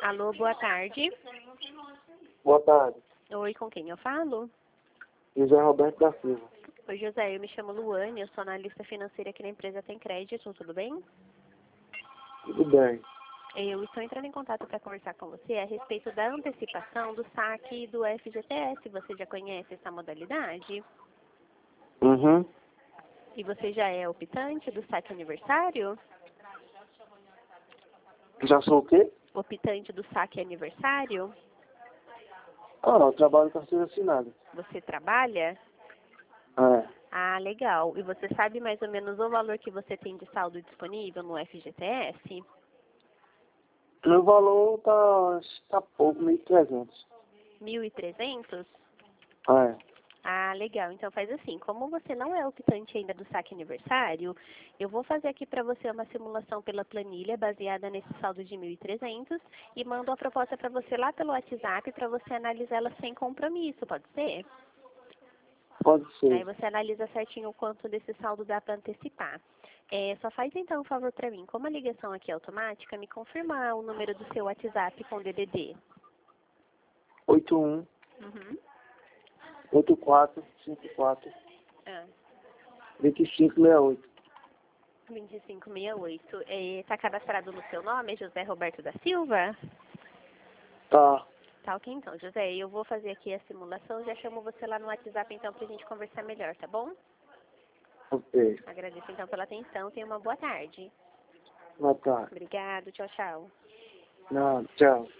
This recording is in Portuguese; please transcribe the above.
Alô, boa tarde. Boa tarde. Oi, com quem eu falo? José Roberto da Silva. Oi, José, eu me chamo Luane, eu sou analista financeira aqui na empresa Tem Crédito, tudo bem? Tudo bem. Eu estou entrando em contato para conversar com você a respeito da antecipação do saque do FGTS. Você já conhece essa modalidade? Uhum. E você já é optante do saque aniversário? Já sou o quê? Optante do saque aniversário? Eu trabalho com carteira assinada. Você trabalha? É. Ah, legal. E você sabe mais ou menos o valor que você tem de saldo disponível no FGTS? Meu valor tá pouco, 1.300. 1.300? É. Ah, legal. Então faz assim, como você não é optante ainda do saque aniversário, eu vou fazer aqui para você uma simulação pela planilha baseada nesse saldo de 1.300 e mando a proposta para você lá pelo WhatsApp para você analisar ela sem compromisso, pode ser? Pode Aí ser. você analisa certinho o quanto desse saldo dá para antecipar. Só faz então um favor para mim, como a ligação aqui é automática, me confirmar o número do seu WhatsApp com DDD. 81 Uhum. 84 54 Ah. 2568. 2568. Está cadastrado no seu nome, José Roberto da Silva? Tá. Tá ok então, José. Eu vou fazer aqui a simulação, já chamo você lá no WhatsApp então pra gente conversar melhor, tá bom? Ok. Agradeço então pela atenção, tenha uma boa tarde. Boa tarde. Obrigado, tchau, tchau. Não, tchau.